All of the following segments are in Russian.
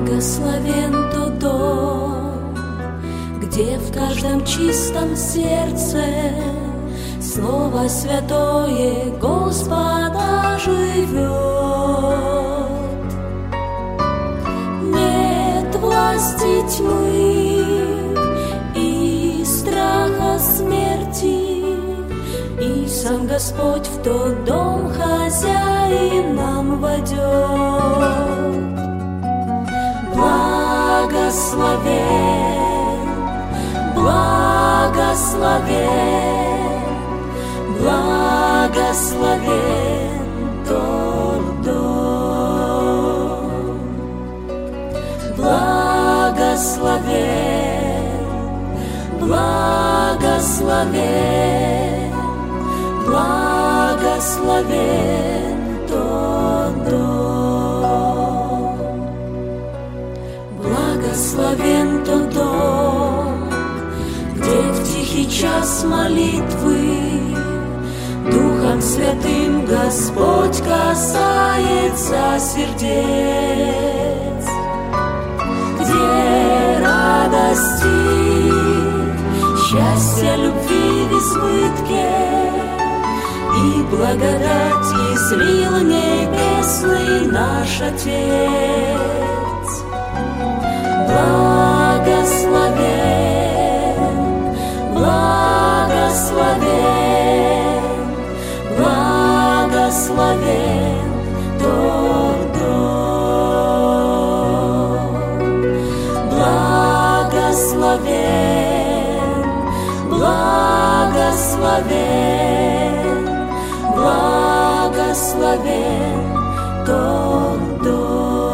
Благословен тот дом, где в каждом чистом сердце Слово святое Господа живет. Нет власти тьмы и страха смерти, и сам Господь в тот дом хозяин нам войдет. Благословен, благословен, благословен тот дом. Благословен, благословен, благословен тот дом. Благословен тот дом, где в тихий час молитвы Духом Святым Господь касается сердец, где радости, счастья, любви в избытке и благодать излил небесный наш Отец. Благословен, благословен, благословен тот дом. Благословен, благословен, благословен тот дом.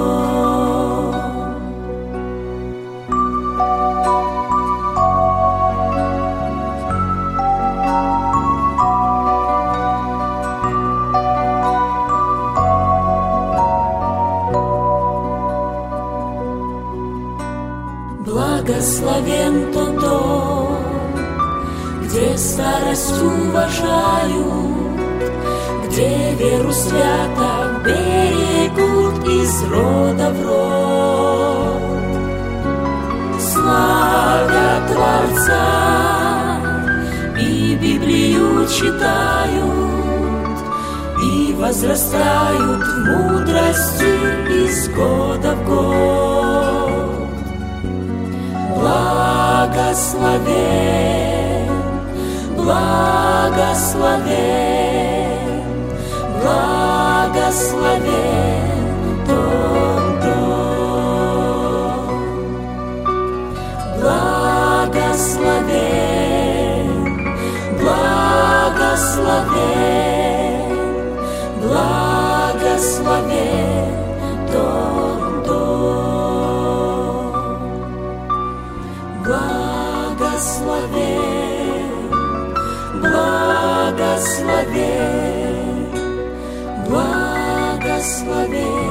Благословен тот дом, где старость уважают, где веру свято берегут из рода в род. Славят Творца и Библию читают, и возрастают в мудрости из года в год. Благословен, благословен, благословен тот дом. Благословен, благословен, благословен тот дом. Благословен, благословен, благословен.